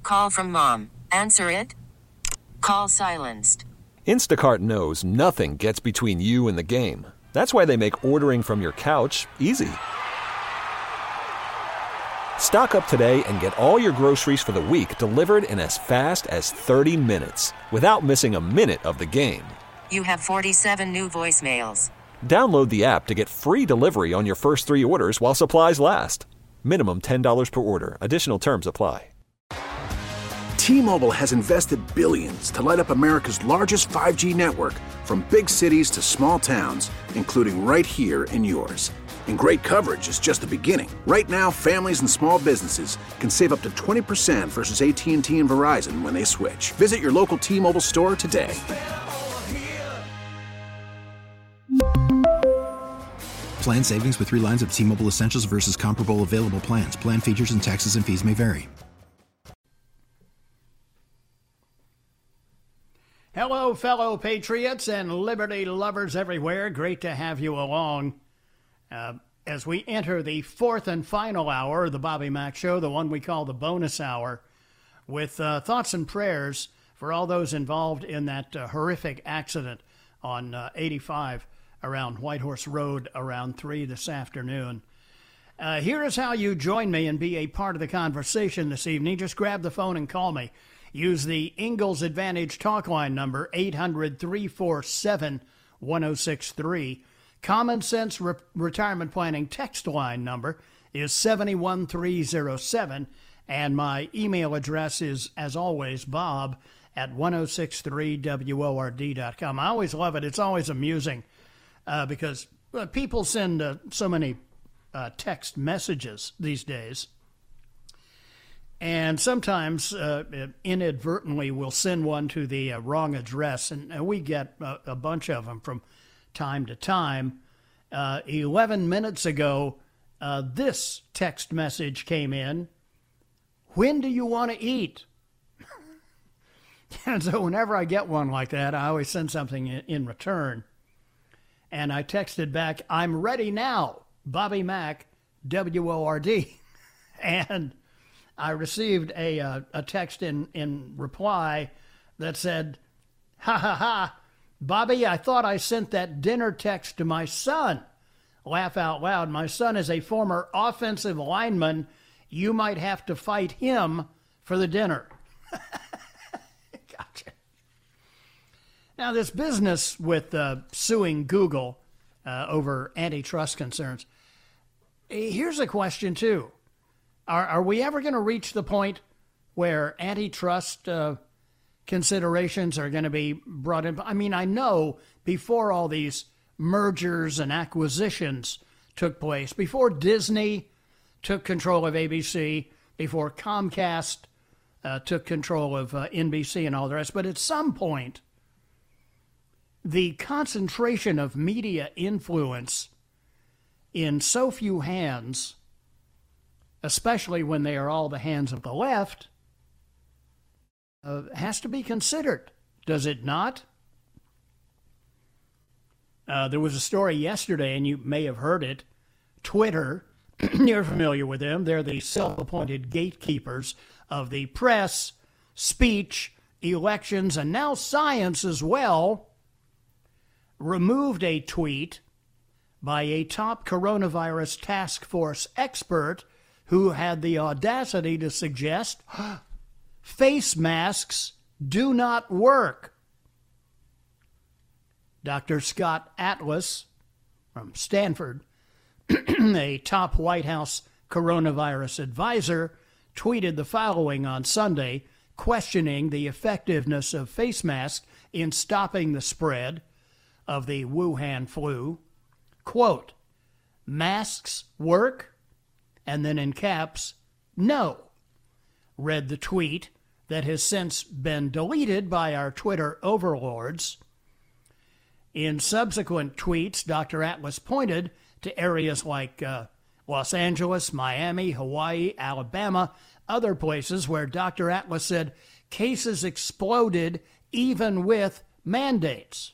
Call from mom. Answer it. Call silenced. Instacart knows nothing gets between you and the game. That's why they make ordering from your couch easy. Stock up today and get all your groceries for the week delivered in as fast as 30 minutes without missing a minute of the game. You have 47 new voicemails. Download the app to get free delivery on your first 3 orders while supplies last. Minimum $10 per order. Additional terms apply. T-Mobile has invested billions to light up America's largest 5G network, from big cities to small towns, including right here in yours. And great coverage is just the beginning. Right now, families and small businesses can save up to 20% versus AT&T and Verizon when they switch. Visit your local T-Mobile store today. Plan savings with 3 lines of T-Mobile Essentials versus comparable available plans. Plan features and taxes and fees may vary. Hello, fellow patriots and liberty lovers everywhere. Great to have you along. As we enter the 4th and final hour of the Bobby Mack Show, the one we call the bonus hour, with thoughts and prayers for all those involved in that horrific accident on 85 around Whitehorse Road around 3 this afternoon. Here is how you join me and be a part of the conversation this evening. Just grab the phone and call me. Use the Ingalls Advantage talk line number, 800-347-1063. Common Sense Retirement Planning text line number is 71307. And my email address is, as always, bob@1063word.com. I always love it. It's always amusing because people send so many text messages these days. And sometimes inadvertently we'll send one to the wrong address, and we get a bunch of them from time to time. 11 minutes ago, this text message came in. When do you want to eat? And so whenever I get one like that, I always send something in return. And I texted back, I'm ready now, Bobby Mack, WORD. And I received a text in reply that said, ha ha ha, Bobby, I thought I sent that dinner text to my son. Laugh out loud. My son is a former offensive lineman. You might have to fight him for the dinner. Gotcha. Now, this business with suing Google over antitrust concerns, here's a question, too. Are we ever going to reach the point where antitrust considerations are going to be brought in? I mean, I know before all these mergers and acquisitions took place, before Disney took control of ABC, before Comcast took control of NBC and all the rest, but at some point, the concentration of media influence in so few hands, especially when they are all the hands of the left, has to be considered, does it not? There was a story yesterday, and you may have heard it. Twitter, you're familiar with them. They're the self-appointed gatekeepers of the press, speech, elections, and now science as well, removed a tweet by a top coronavirus task force expert who had the audacity to suggest face masks do not work. Dr. Scott Atlas from Stanford, a top White House coronavirus advisor, tweeted the following on Sunday, questioning the effectiveness of face masks in stopping the spread of the Wuhan flu. Quote, masks work? And then in caps, no, read the tweet that has since been deleted by our Twitter overlords. In subsequent tweets, Dr. Atlas pointed to areas like Los Angeles, Miami, Hawaii, Alabama, other places where Dr. Atlas said cases exploded even with mandates.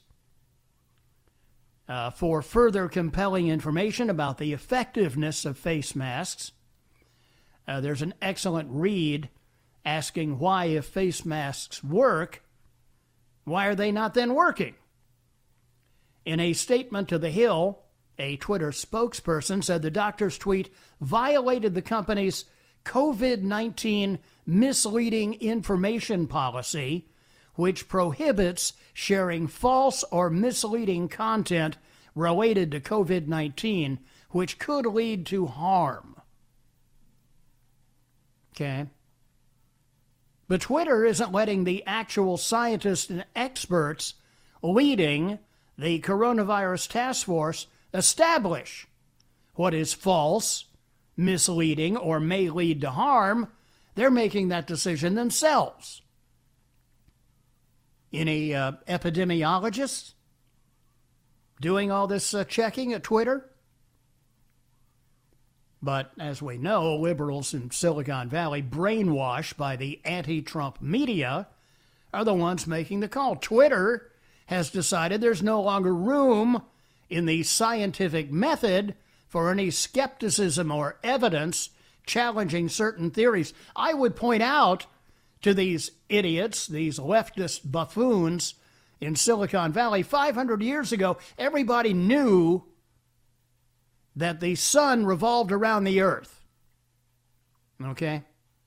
For further compelling information about the effectiveness of face masks, there's an excellent read asking why, if face masks work, why are they not then working? In a statement to The Hill, a Twitter spokesperson said the doctor's tweet violated the company's COVID-19 misleading information policy, which prohibits sharing false or misleading content related to COVID-19, which could lead to harm. Okay. But Twitter isn't letting the actual scientists and experts leading the coronavirus task force establish what is false, misleading, or may lead to harm. They're making that decision themselves. Any epidemiologists doing all this checking at Twitter? But as we know, liberals in Silicon Valley, brainwashed by the anti-Trump media, are the ones making the call. Twitter has decided there's no longer room in the scientific method for any skepticism or evidence challenging certain theories. I would point out to these idiots, these leftist buffoons in Silicon Valley, 500 years ago, everybody knew that the sun revolved around the earth. Okay?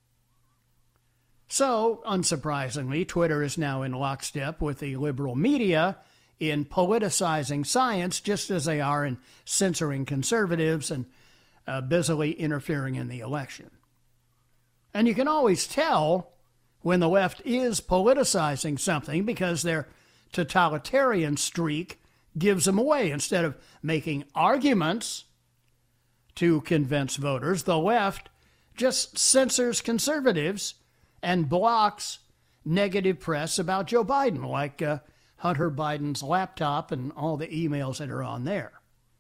So, unsurprisingly, Twitter is now in lockstep with the liberal media in politicizing science, just as they are in censoring conservatives and busily interfering in the election. And you can always tell when the left is politicizing something because their totalitarian streak gives them away. Instead of making arguments to convince voters, the left just censors conservatives and blocks negative press about Joe Biden, like Hunter Biden's laptop and all the emails that are on there.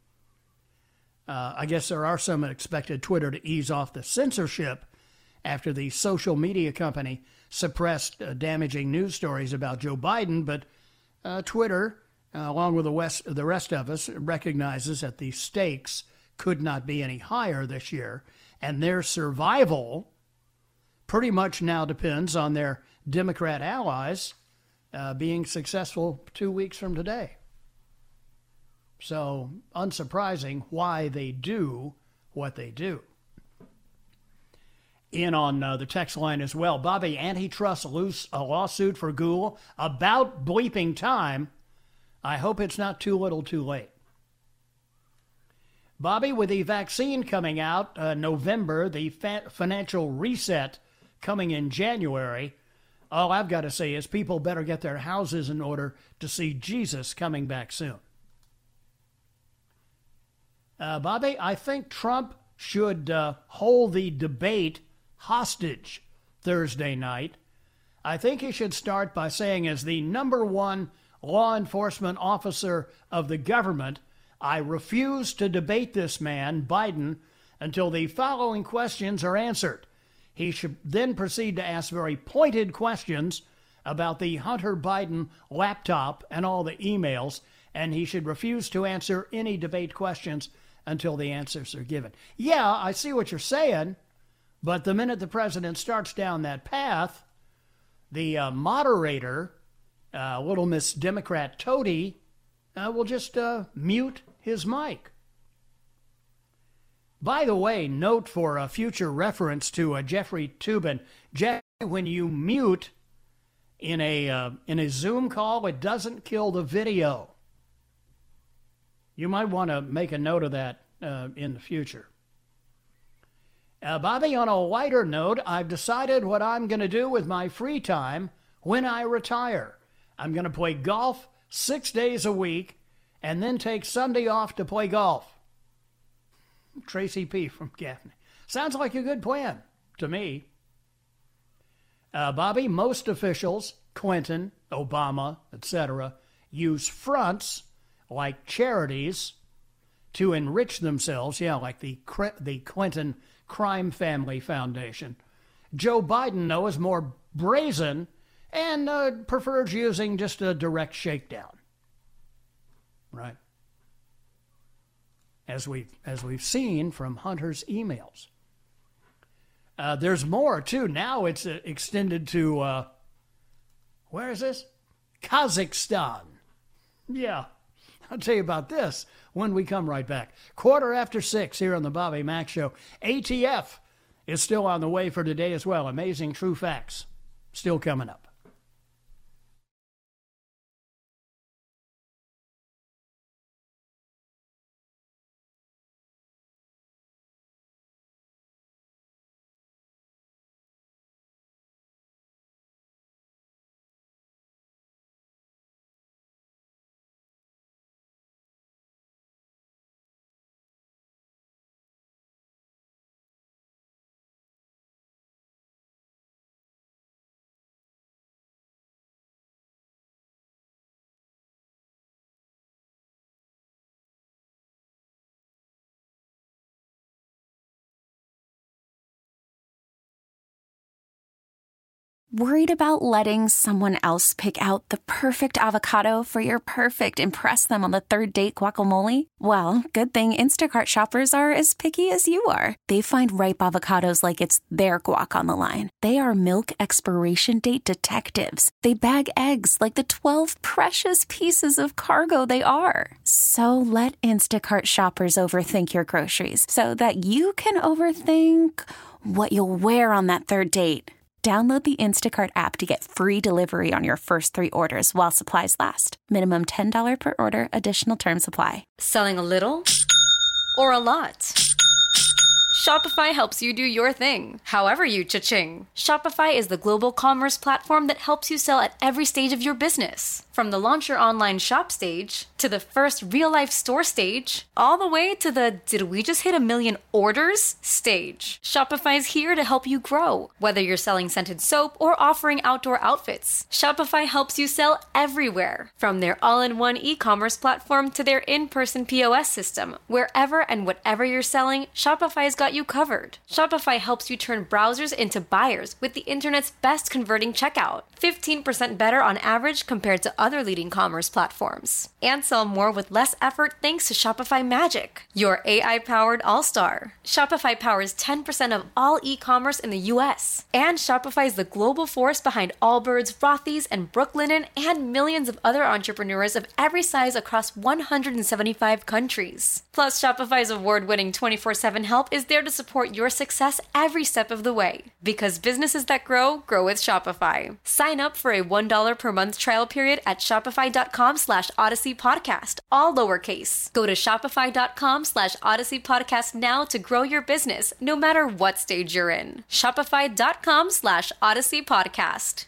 I guess there are some that expected Twitter to ease off the censorship after the social media company suppressed damaging news stories about Joe Biden, but Twitter, along with the rest of us, recognizes that the stakes could not be any higher this year, and their survival pretty much now depends on their Democrat allies being successful 2 weeks from today. So, unsurprising why they do what they do. In on the text line as well, Bobby, antitrust lawsuit for Google about bleeping time. I hope it's not too little too late. Bobby, with the vaccine coming out November, the financial reset coming in January, all I've got to say is people better get their houses in order to see Jesus coming back soon. Bobby, I think Trump should hold the debate hostage Thursday night. I think he should start by saying, as the number one law enforcement officer of the government, I refuse to debate this man, Biden, until the following questions are answered. He should then proceed to ask very pointed questions about the Hunter Biden laptop and all the emails, and he should refuse to answer any debate questions until the answers are given. Yeah, I see what you're saying, but the minute the president starts down that path, the moderator, little Miss Democrat Toady, will just mute his mic. By the way, note for a future reference to Jeffrey Toobin, Jeff, when you mute in a Zoom call, it doesn't kill the video. You might want to make a note of that in the future. Bobby, on a lighter note, I've decided what I'm going to do with my free time when I retire. I'm going to play golf 6 days a week and then take Sunday off to play golf. Tracy P. from Gaffney. Sounds like a good plan to me. Bobby, most officials, Clinton, Obama, etc., use fronts like charities to enrich themselves, like the Clinton Crime Family Foundation. Joe Biden, though, is more brazen and prefers using just a direct shakedown. Right? As we've seen from Hunter's emails. There's more, too. Now it's extended to, where is this? Kazakhstan. Yeah, I'll tell you about this when we come right back. 6:15 here on the Bobby Mack Show. ATF is still on the way for today as well. Amazing True Facts still coming up. Worried about letting someone else pick out the perfect avocado for your perfect impress them on the third date guacamole? Well, good thing Instacart shoppers are as picky as you are. They find ripe avocados like it's their guac on the line. They are milk expiration date detectives. They bag eggs like the 12 precious pieces of cargo they are. So let Instacart shoppers overthink your groceries so that you can overthink what you'll wear on that third date. Download the Instacart app to get free delivery on your first 3 orders while supplies last. Minimum $10 per order. Additional terms apply. Selling a little or a lot? Shopify helps you do your thing, however you cha-ching. Shopify is the global commerce platform that helps you sell at every stage of your business. From the launch your online shop stage, to the first real-life store stage, all the way to the did we just hit 1 million orders stage. Shopify's here to help you grow. Whether you're selling scented soap or offering outdoor outfits, Shopify helps you sell everywhere. From their all-in-one e-commerce platform to their in-person POS system, wherever and whatever you're selling, Shopify's got you covered. Shopify helps you turn browsers into buyers with the internet's best converting checkout. 15% better on average compared to other leading commerce platforms. And sell more with less effort thanks to Shopify Magic, your AI-powered all-star. Shopify powers 10% of all e-commerce in the US. And Shopify is the global force behind Allbirds, Rothy's, and Brooklinen, and millions of other entrepreneurs of every size across 175 countries. Plus, Shopify's award-winning 24/7 help is there to support your success every step of the way. Because businesses that grow with Shopify. Sign up for a $1 per month trial period at shopify.com/Odyssey Podcast, all lowercase. Go to shopify.com/Odyssey Podcast now to grow your business, no matter what stage you're in. Shopify.com/Odyssey Podcast.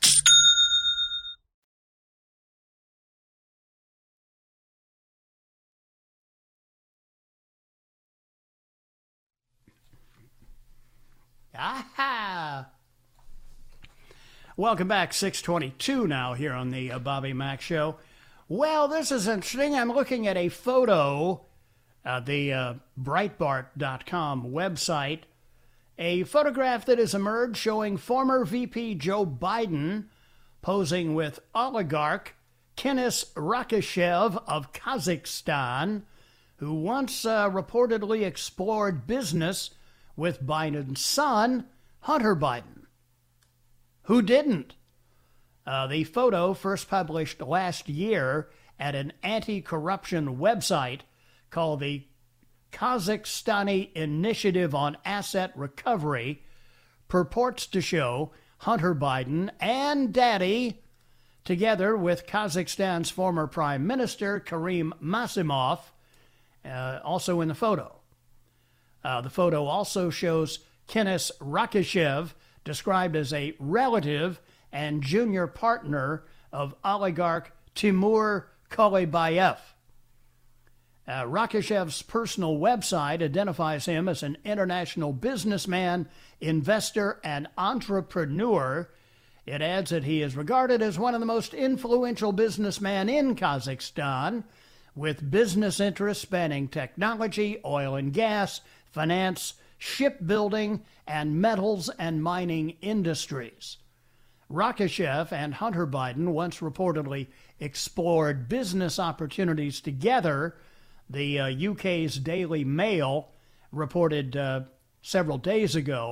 Aha! Welcome back, 6:22 now here on the Bobby Mack Show. Well, this is interesting. I'm looking at a photo, the Breitbart.com website, a photograph that has emerged showing former VP Joe Biden posing with oligarch Kenes Rakishev of Kazakhstan, who once reportedly explored business with Biden's son, Hunter Biden. Who didn't? The photo, first published last year at an anti-corruption website called the Kazakhstani Initiative on Asset Recovery, purports to show Hunter Biden and Daddy together with Kazakhstan's former Prime Minister, Karim Masimov, also in the photo. The photo also shows Kenes Rakishev, described as a relative and junior partner of oligarch Timur Kolebayev. Rakishev's personal website identifies him as an international businessman, investor, and entrepreneur. It adds that he is regarded as one of the most influential businessmen in Kazakhstan, with business interests spanning technology, oil and gas, finance, shipbuilding, and metals and mining industries. Rakishev and Hunter Biden once reportedly explored business opportunities together. The UK's Daily Mail reported several days ago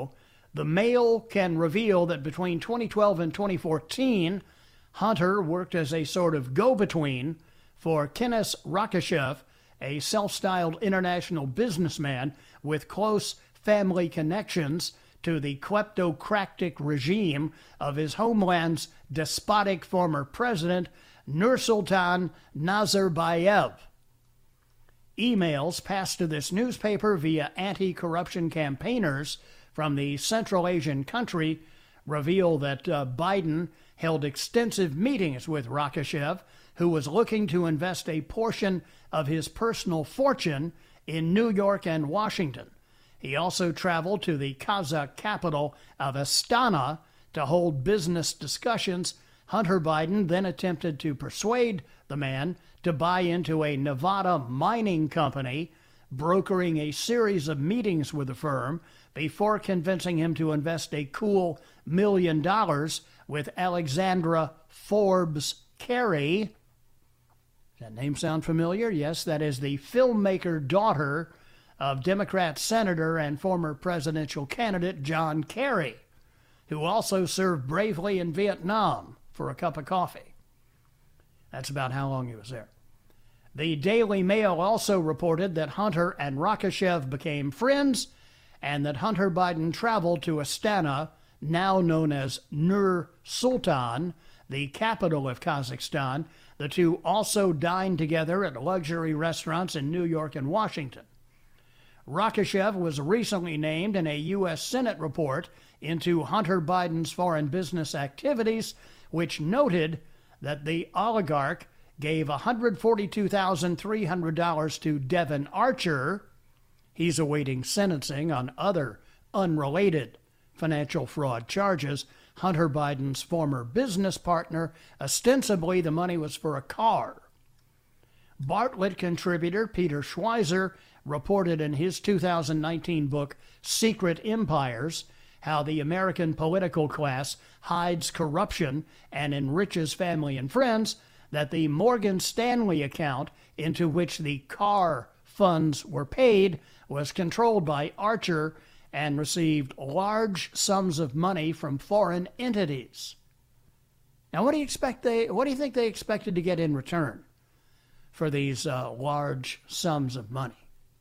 The Mail can reveal that between 2012 and 2014, Hunter worked as a sort of go-between for Kenneth Rakashev, a self-styled international businessman with close family connections to the kleptocratic regime of his homeland's despotic former president, Nursultan Nazarbayev. Emails passed to this newspaper via anti-corruption campaigners from the Central Asian country reveal that Biden held extensive meetings with Rakashev, who was looking to invest a portion of his personal fortune in New York and Washington. He also traveled to the Kazakh capital of Astana to hold business discussions. Hunter Biden then attempted to persuade the man to buy into a Nevada mining company, brokering a series of meetings with the firm before convincing him to invest a cool $1 million with Alexandra Forbes Carey. Does that name sound familiar? Yes, that is the filmmaker daughter of Democrat Senator and former presidential candidate John Kerry, who also served bravely in Vietnam for a cup of coffee. That's about how long he was there. The Daily Mail also reported that Hunter and Rakashev became friends and that Hunter Biden traveled to Astana, now known as Nur-Sultan, the capital of Kazakhstan. The two also dined together at luxury restaurants in New York and Washington. Rakashev was recently named in a U.S. Senate report into Hunter Biden's foreign business activities, which noted that the oligarch gave $142,300 to Devon Archer. He's awaiting sentencing on other unrelated financial fraud charges. Hunter Biden's former business partner, ostensibly the money was for a car. Bartlett contributor Peter Schweizer reported in his 2019 book, Secret Empires, how the American political class hides corruption and enriches family and friends, that the Morgan Stanley account into which the car funds were paid was controlled by Archer and received large sums of money from foreign entities. Now, what do you think they expected to get in return for these large sums of money?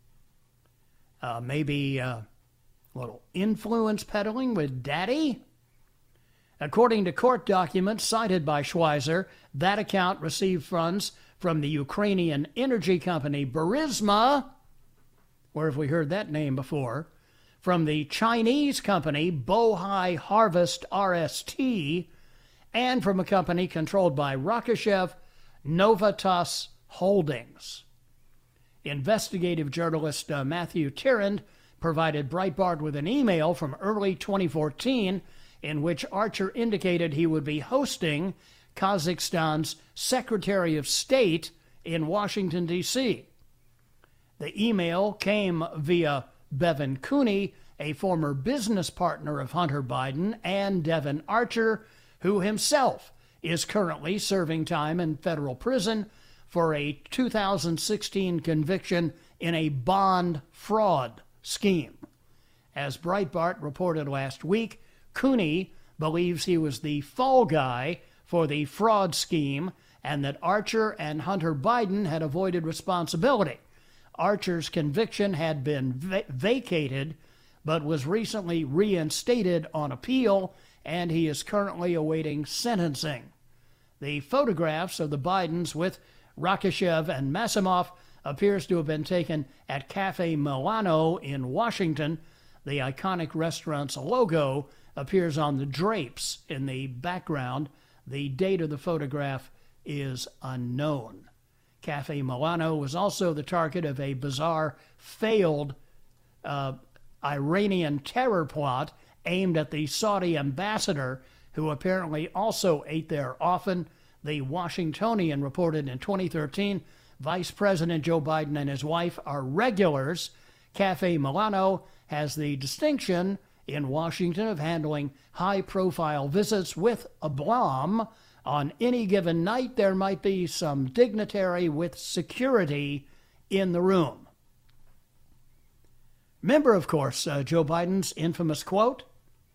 Maybe a little influence peddling with Daddy? According to court documents cited by Schweizer, that account received funds from the Ukrainian energy company Burisma, where have we heard that name before, from the Chinese company Bohai Harvest RST, and from a company controlled by Rakashev, Novitas Holdings. Investigative journalist Matthew Tyrrand provided Breitbart with an email from early 2014 in which Archer indicated he would be hosting Kazakhstan's Secretary of State in Washington, D.C. The email came via Bevan Cooney, a former business partner of Hunter Biden, and Devon Archer, who himself is currently serving time in federal prison for a 2016 conviction in a bond fraud scheme. As Breitbart reported last week, Cooney believes he was the fall guy for the fraud scheme and that Archer and Hunter Biden had avoided responsibility. Archer's conviction had been vacated but was recently reinstated on appeal, and he is currently awaiting sentencing. The photographs of the Bidens with Rakashev and Masimov appears to have been taken at Cafe Milano in Washington. The iconic restaurant's logo appears on the drapes in the background. The date of the photograph is unknown. Cafe Milano was also the target of a bizarre, failed Iranian terror plot aimed at the Saudi ambassador, who apparently also ate there often. The Washingtonian reported in 2013, Vice President Joe Biden and his wife are regulars. Cafe Milano has the distinction in Washington of handling high-profile visits with aplomb. On any given night, there might be some dignitary with security in the room. Remember, of course, Joe Biden's infamous quote,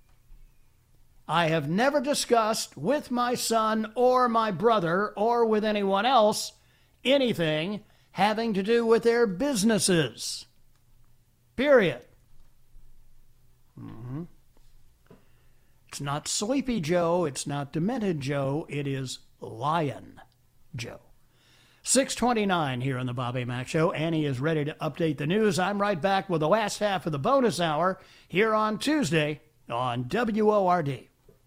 I have never discussed with my son or my brother or with anyone else anything having to do with their businesses. Period. It's not Sleepy Joe. It's not Demented Joe. It is Lion Joe. 6:29 here on the Bobby Mack Show. Annie is ready to update the news. I'm right back with the last half of the bonus hour here on Tuesday on WORD.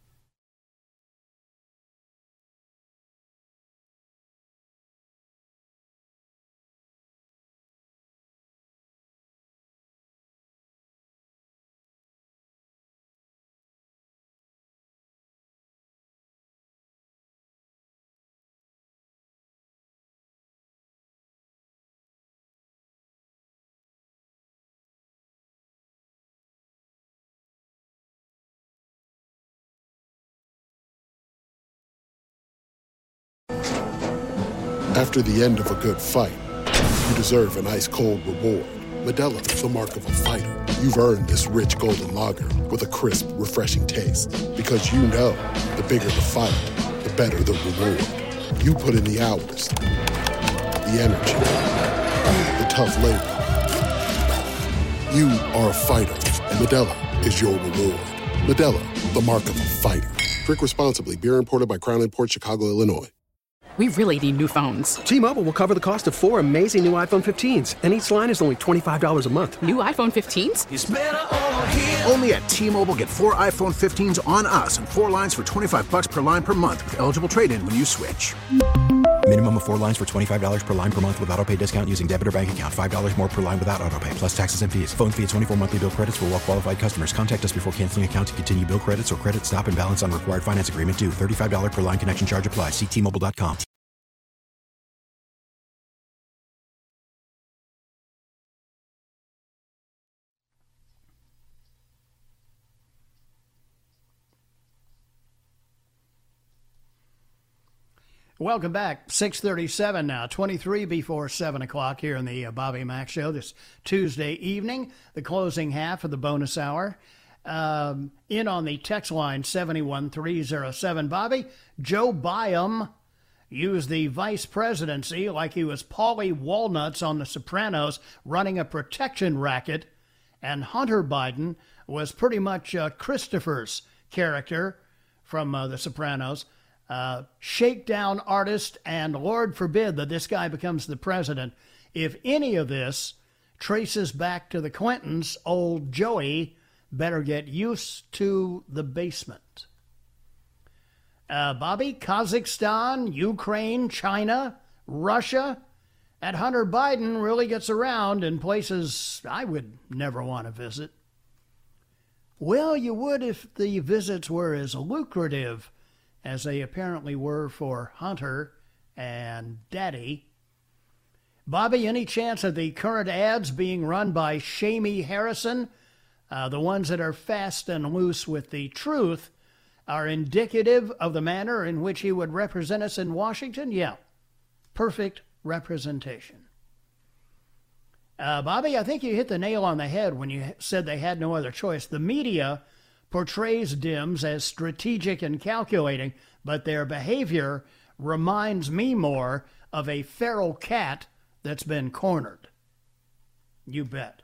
After the end of a good fight, you deserve an ice-cold reward. Modelo is the mark of a fighter. You've earned this rich golden lager with a crisp, refreshing taste. Because you know, the bigger the fight, the better the reward. You put in the hours, the energy, the tough labor. You are a fighter, and Modelo is your reward. Modelo, the mark of a fighter. Drink responsibly. Beer imported by Crown Imports, Chicago, Illinois. We really need new phones. T-Mobile will cover the cost of 4 amazing new iPhone 15s, and each line is only $25 a month. New iPhone 15s? It's better over here. Only at T-Mobile, get 4 iPhone 15s on us and 4 lines for $25 per line per month with eligible trade-in when you switch. Minimum of 4 lines for $25 per line per month with autopay discount using debit or bank account. $5 more per line without autopay, plus taxes and fees. Phone fee at 24 monthly bill credits for well-qualified customers. Contact us before canceling account to continue bill credits or credit stop and balance on required finance agreement due. $35 per line connection charge applies. See T-Mobile.com. Welcome back. 6:37 now, 23 before 7 o'clock here in the Bobby Mack Show this Tuesday evening, the closing half of the bonus hour. In on the text line 71307. Bobby, Joe Byam used the vice presidency like he was Paulie Walnuts on The Sopranos running a protection racket, and Hunter Biden was pretty much Christopher's character from The Sopranos. Shakedown artist, and Lord forbid that this guy becomes the president. If any of this traces back to the Clintons, old Joey better get used to the basement. Bobby, Kazakhstan, Ukraine, China, Russia, and Hunter Biden really gets around in places I would never want to visit. Well, you would if the visits were as lucrative as they apparently were for Hunter and Daddy. Bobby, any chance of the current ads being run by Shamie Harrison, the ones that are fast and loose with the truth, are indicative of the manner in which he would represent us in Washington? Yeah, perfect representation. Bobby, I think you hit the nail on the head when you said they had no other choice. The media portrays Dems as strategic and calculating, but their behavior reminds me more of a feral cat that's been cornered. You bet.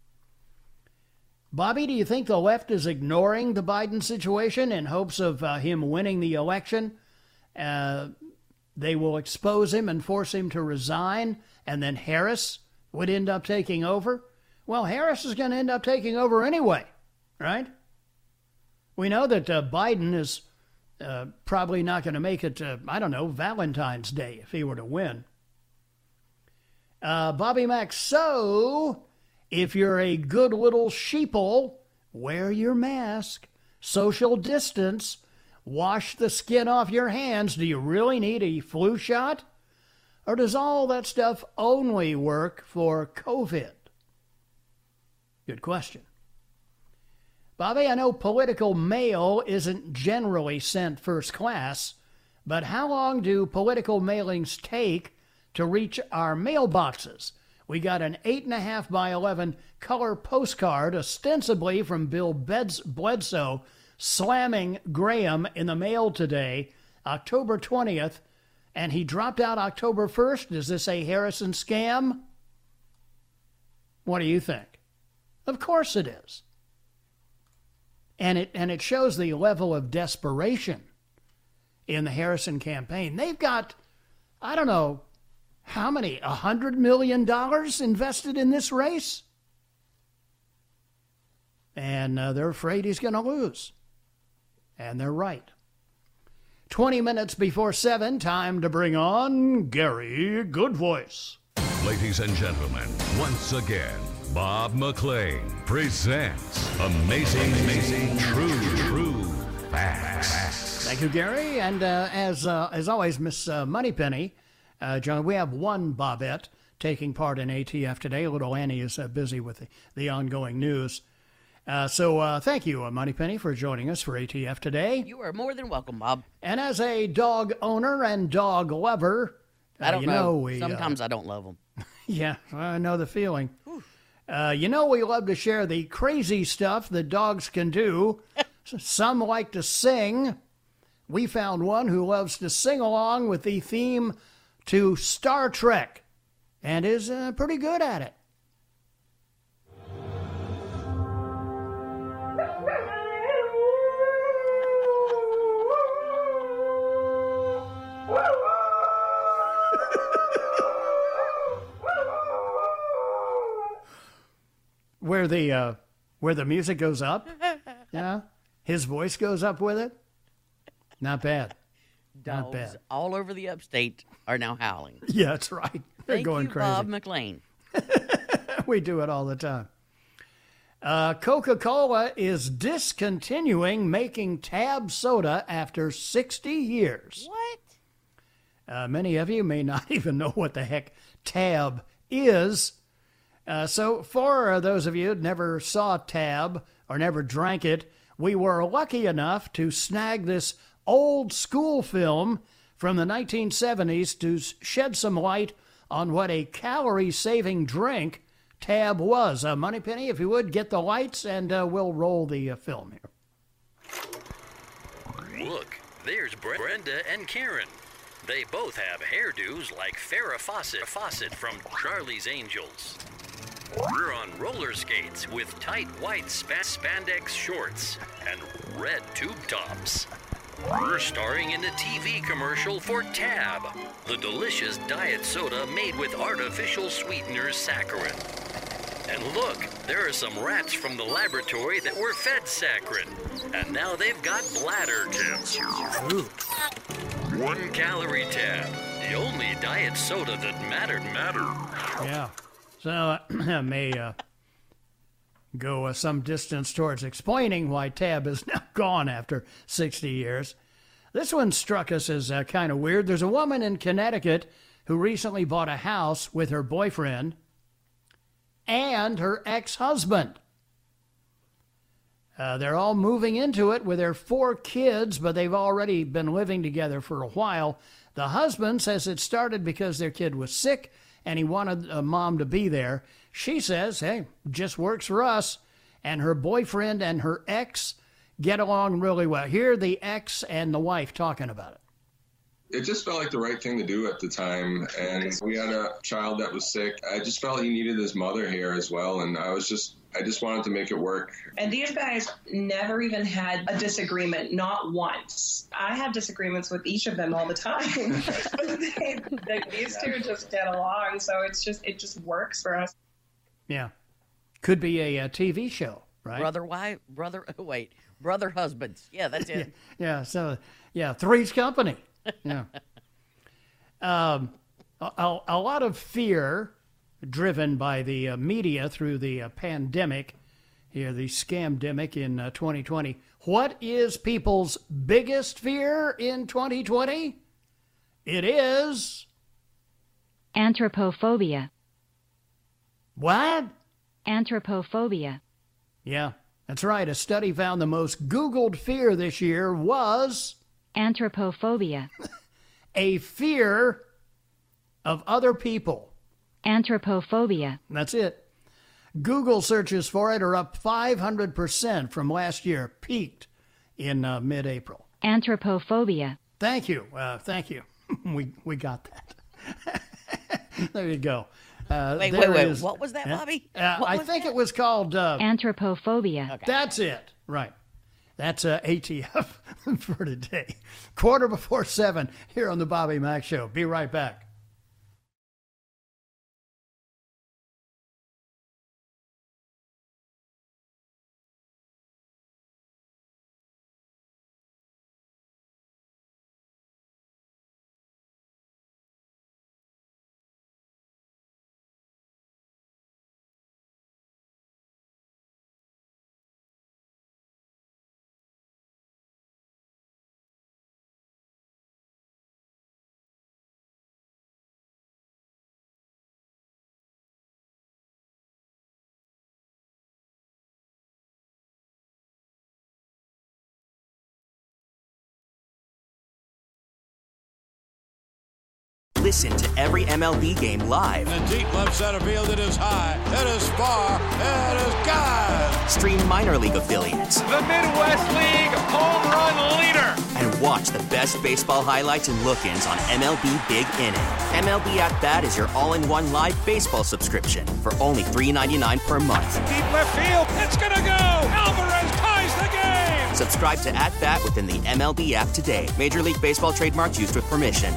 Bobby, do you think the left is ignoring the Biden situation in hopes of him winning the election? They will expose him and force him to resign, and then Harris would end up taking over? Well, Harris is going to end up taking over anyway, right? We know that Biden is probably not going to make it to, Valentine's Day if he were to win. Bobby Mack, so if you're a good little sheeple, wear your mask, social distance, wash the skin off your hands. Do you really need a flu shot? Or does all that stuff only work for COVID? Good question. Bobby, I know political mail isn't generally sent first class, but how long do political mailings take to reach our mailboxes? We got an 8.5 by 11 color postcard, ostensibly from Bill Bledsoe, slamming Graham in the mail today, October 20th, and he dropped out October 1st. Is this a Harrison scam? What do you think? Of course it is. And it shows the level of desperation in the Harrison campaign. They've got, I don't know, how many, $100 million invested in this race? And they're afraid he's going to lose. And they're right. 20 minutes before 7, time to bring on Gary Goodvoice. Ladies and gentlemen, once again, Bob McLean presents Amazing True Facts. Thank you, Gary. And as always, Miss Moneypenny, John, we have one Bobette taking part in ATF today. Little Annie is busy with the ongoing news. So thank you, Moneypenny, for joining us for ATF today. You are more than welcome, Bob. And as a dog owner and dog lover, I don't know. Sometimes I don't love them. Yeah, I know the feeling. We love to share the crazy stuff that dogs can do. Some like to sing. We found one who loves to sing along with the theme to Star Trek and is pretty good at it. Where the music goes up, yeah, his voice goes up with it. Not bad. Dogs Not bad. All over the upstate are now howling. Yeah, that's right. They're Thank going you, crazy. Bob McLean. We do it all the time. Coca-Cola is discontinuing making Tab soda after 60 years. What? Many of you may not even know what the heck Tab is. So for those of you who never saw Tab or never drank it, we were lucky enough to snag this old school film from the 1970s to shed some light on what a calorie-saving drink Tab was. Moneypenny, if you would, get the lights and we'll roll the film here. Look, there's Brenda and Karen. They both have hairdos like Farrah Fawcett from Charlie's Angels. We're on roller skates with tight white spandex shorts and red tube tops. We're starring in a TV commercial for Tab, the delicious diet soda made with artificial sweeteners saccharin. And look, there are some rats from the laboratory that were fed saccharin, and now they've got bladder cancer. 1 calorie Tab, the only diet soda that mattered. Yeah. So I may go some distance towards explaining why Tab is now gone after 60 years. This one struck us as kind of weird. There's a woman in Connecticut who recently bought a house with her boyfriend and her ex-husband. They're all moving into it with their 4 kids, but they've already been living together for a while. The husband says it started because their kid was sick and he wanted mom to be there. She says, hey, just works for us. And her boyfriend and her ex get along really well. Here, the ex and the wife talking about it. It just felt like the right thing to do at the time. And we had a child that was sick. I just felt he needed his mother here as well. And I just wanted to make it work. And these guys never even had a disagreement, not once. I have disagreements with each of them all the time. These two just get along, so it just works for us. Yeah. Could be a TV show, right? Brother husbands. Yeah, that's it. Yeah, so, Three's Company. Yeah. A lot of fear driven by the media through the pandemic, here, the scamdemic in 2020. What is people's biggest fear in 2020? It is... anthropophobia. What? Anthropophobia. Yeah, that's right. A study found the most Googled fear this year was... anthropophobia. A fear of other people. Anthropophobia. That's it. Google searches for it are up 500% from last year, peaked in mid-April. Anthropophobia. Thank you. Thank you. We got that. There you go. Wait. What was that, Bobby? I think it was called... Anthropophobia. Okay. That's it. Right. That's ATF for today. 7:15 here on the Bobby Mack Show. Be right back. Listen to every MLB game live. In the deep left center field, it is high, it is far, it is gone. Stream minor league affiliates. The Midwest League home run leader. And watch the best baseball highlights and look-ins on MLB Big Inning. MLB At Bat is your all-in-one live baseball subscription for only $3.99 per month. Deep left field, it's gonna go. Alvarez ties the game. Subscribe to At Bat within the MLB app today. Major League Baseball trademarks used with permission.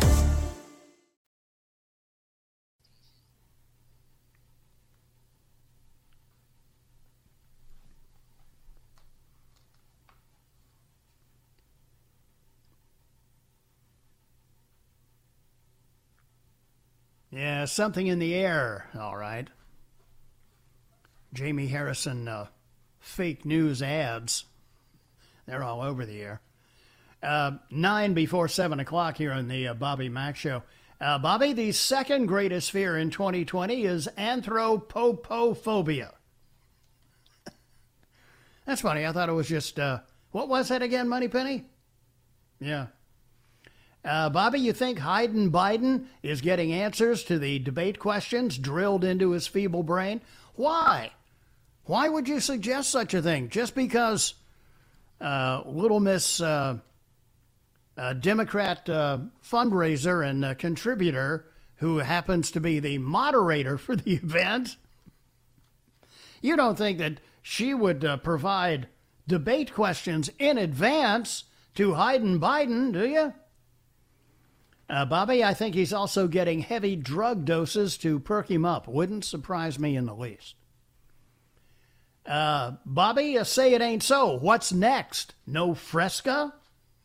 Yeah, something in the air, all right. Jamie Harrison fake news ads. They're all over the air. 9 before 7 o'clock here on the Bobby Mack Show. Bobby, the second greatest fear in 2020 is anthropophobia. That's funny. I thought it was just, what was that again, Moneypenny? Yeah. Bobby, you think Biden is getting answers to the debate questions drilled into his feeble brain? Why? Why would you suggest such a thing? Just because Little Miss Democrat fundraiser and contributor, who happens to be the moderator for the event, you don't think that she would provide debate questions in advance to Biden, do you? Bobby, I think he's also getting heavy drug doses to perk him up. Wouldn't surprise me in the least. Bobby, say it ain't so. What's next? No Fresca?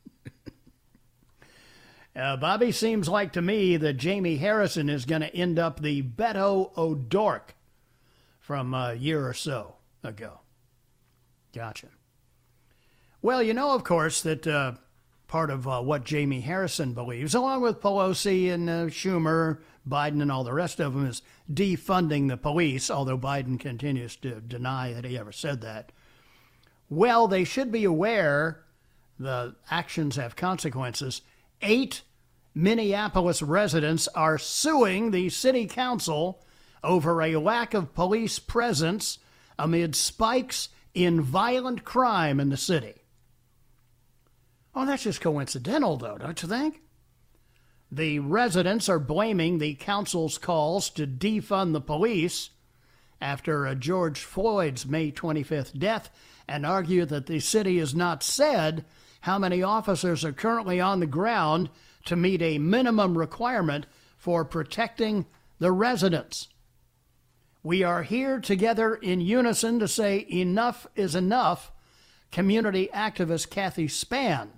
Bobby, seems like to me that Jamie Harrison is going to end up the Beto O'Rourke from a year or so ago. Gotcha. Well, you know, of course, that part of what Jamie Harrison believes, along with Pelosi and Schumer, Biden, and all the rest of them, is defunding the police, although Biden continues to deny that he ever said that. Well, they should be aware the actions have consequences. 8 Minneapolis residents are suing the city council over a lack of police presence amid spikes in violent crime in the city. Oh, that's just coincidental, though, don't you think? The residents are blaming the council's calls to defund the police after George Floyd's May 25th death and argue that the city has not said how many officers are currently on the ground to meet a minimum requirement for protecting the residents. We are here together in unison to say enough is enough, community activist Kathy Spahn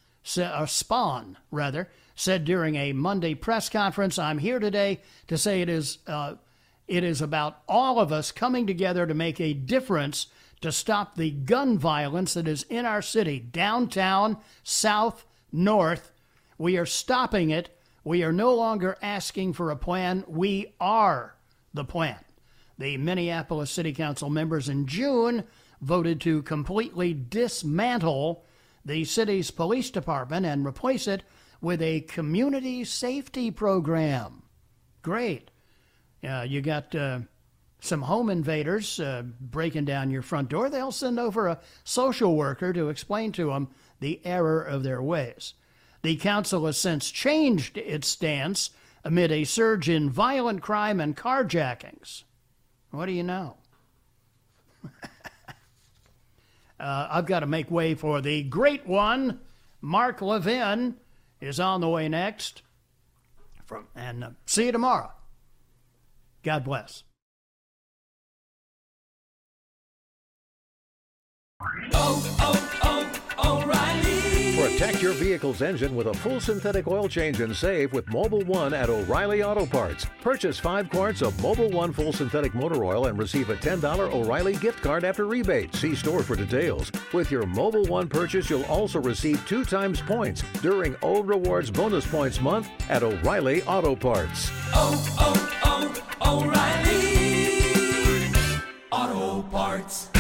said during a Monday press conference. I'm here today to say it is about all of us coming together to make a difference to stop the gun violence that is in our city, downtown, south, north. We are stopping it. We are no longer asking for a plan. We are the plan. The Minneapolis City Council members in June voted to completely dismantle the city's police department and replace it with a community safety program. Great. You got some home invaders breaking down your front door. They'll send over a social worker to explain to them the error of their ways. The council has since changed its stance amid a surge in violent crime and carjackings. What do you know? I've got to make way for the great one. Mark Levin is on the way next. And see you tomorrow. God bless. O'Reilly. Protect your vehicle's engine with a full synthetic oil change and save with Mobil 1 at O'Reilly Auto Parts. Purchase 5 quarts of Mobil 1 full synthetic motor oil and receive a $10 O'Reilly gift card after rebate. See store for details. With your Mobil 1 purchase, you'll also receive 2 times points during O Rewards Bonus Points Month at O'Reilly Auto Parts. O'Reilly Auto Parts.